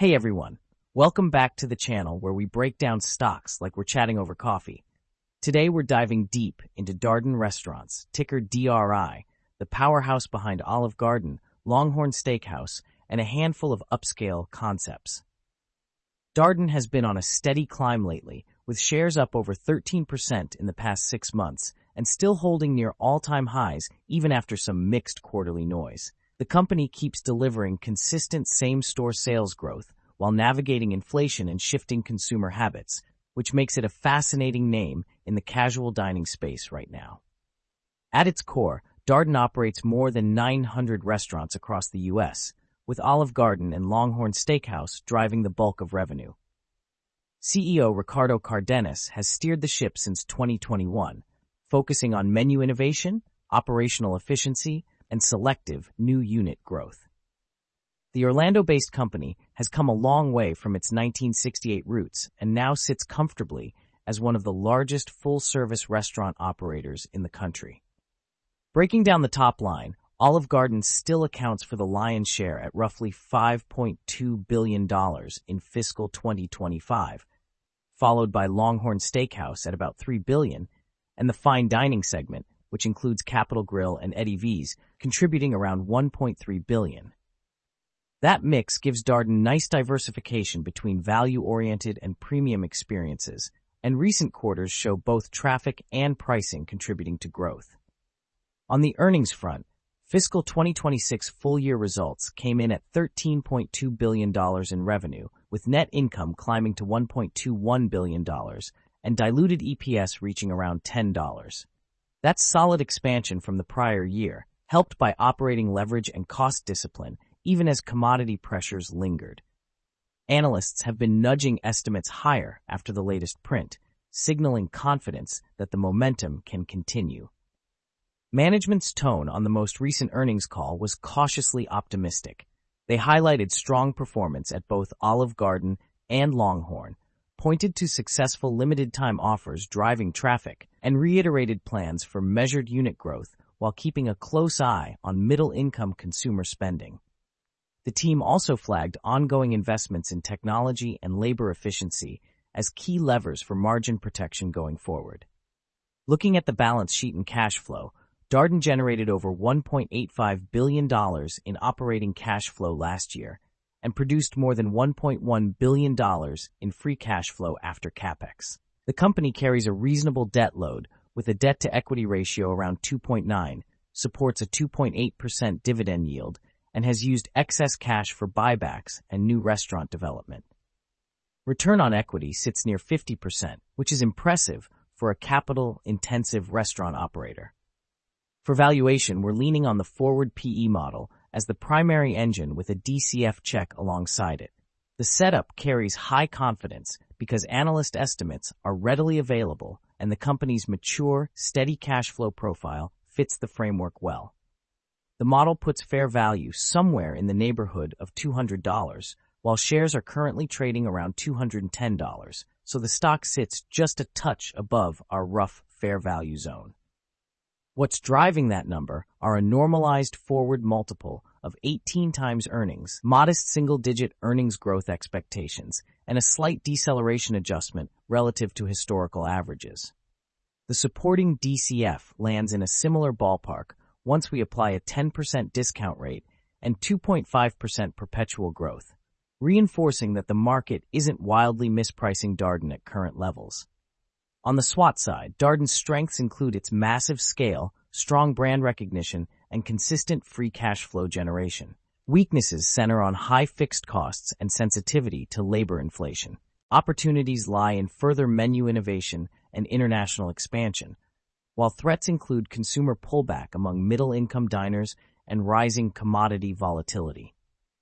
Hey everyone, welcome back to the channel where we break down stocks like we're chatting over coffee. Today we're diving deep into Darden Restaurants, ticker DRI, the powerhouse behind Olive Garden, Longhorn Steakhouse, and a handful of upscale concepts. Darden has been on a steady climb lately, with shares up over 13% in the past 6 months and still holding near all-time highs even after some mixed quarterly noise. The company keeps delivering consistent same-store sales growth while navigating inflation and shifting consumer habits, which makes it a fascinating name in the casual dining space right now. At its core, Darden operates more than 900 restaurants across the U.S., with Olive Garden and Longhorn Steakhouse driving the bulk of revenue. CEO Ricardo Cardenas has steered the ship since 2021, focusing on menu innovation, operational efficiency, and selective new unit growth. The Orlando-based company has come a long way from its 1968 roots and now sits comfortably as one of the largest full-service restaurant operators in the country. Breaking down the top line, Olive Garden still accounts for the lion's share at roughly $5.2 billion in fiscal 2025, followed by Longhorn Steakhouse at about $3 billion, and the fine dining segment, which includes Capital Grille and Eddie V's, contributing around $1.3 billion. That mix gives Darden nice diversification between value-oriented and premium experiences, and recent quarters show both traffic and pricing contributing to growth. On the earnings front, fiscal 2026 full-year results came in at $13.2 billion in revenue, with net income climbing to $1.21 billion and diluted EPS reaching around $10. That's solid expansion from the prior year, helped by operating leverage and cost discipline, even as commodity pressures lingered. Analysts have been nudging estimates higher after the latest print, signaling confidence that the momentum can continue. Management's tone on the most recent earnings call was cautiously optimistic. They highlighted strong performance at both Olive Garden and Longhorn, pointed to successful limited-time offers driving traffic, and reiterated plans for measured unit growth while keeping a close eye on middle-income consumer spending. The team also flagged ongoing investments in technology and labor efficiency as key levers for margin protection going forward. Looking at the balance sheet and cash flow, Darden generated over $1.85 billion in operating cash flow last year and produced more than $1.1 billion in free cash flow after CapEx. The company carries a reasonable debt load with a debt-to-equity ratio around 2.9, supports a 2.8% dividend yield, and has used excess cash for buybacks and new restaurant development. Return on equity sits near 50%, which is impressive for a capital-intensive restaurant operator. For valuation, we're leaning on the forward PE model as the primary engine with a DCF check alongside it. The setup carries high confidence because analyst estimates are readily available and the company's mature, steady cash flow profile fits the framework well. The model puts fair value somewhere in the neighborhood of $200, while shares are currently trading around $210, so the stock sits just a touch above our rough fair value zone. What's driving that number are a normalized forward multiple of 18 times earnings, modest single-digit earnings growth expectations, and a slight deceleration adjustment relative to historical averages. The supporting DCF lands in a similar ballpark once we apply a 10% discount rate and 2.5% perpetual growth, reinforcing that the market isn't wildly mispricing Darden at current levels. On the SWOT side, Darden's strengths include its massive scale, strong brand recognition, and consistent free cash flow generation. Weaknesses center on high fixed costs and sensitivity to labor inflation. Opportunities lie in further menu innovation and international expansion, while threats include consumer pullback among middle-income diners and rising commodity volatility.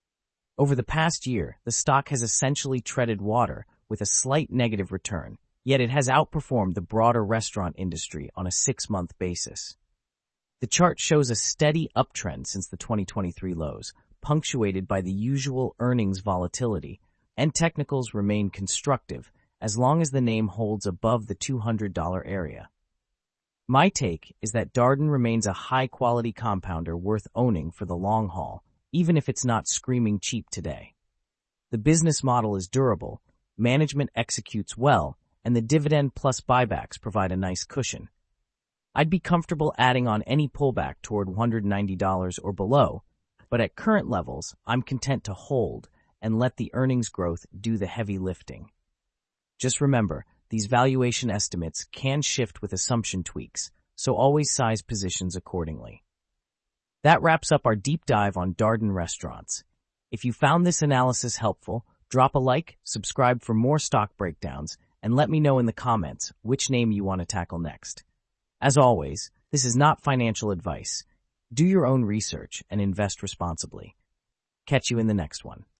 Over the past year, the stock has essentially treaded water with a slight negative return, yet it has outperformed the broader restaurant industry on a 6-month basis. The chart shows a steady uptrend since the 2023 lows, punctuated by the usual earnings volatility, and technicals remain constructive as long as the name holds above the $200 area. My take is that Darden remains a high-quality compounder worth owning for the long haul, even if it's not screaming cheap today. The business model is durable, management executes well, and the dividend plus buybacks provide a nice cushion. I'd be comfortable adding on any pullback toward $190 or below, but at current levels, I'm content to hold and let the earnings growth do the heavy lifting. Just remember, these valuation estimates can shift with assumption tweaks, so always size positions accordingly. That wraps up our deep dive on Darden Restaurants. If you found this analysis helpful, drop a like, subscribe for more stock breakdowns, and let me know in the comments which name you want to tackle next. As always, this is not financial advice. Do your own research and invest responsibly. Catch you in the next one.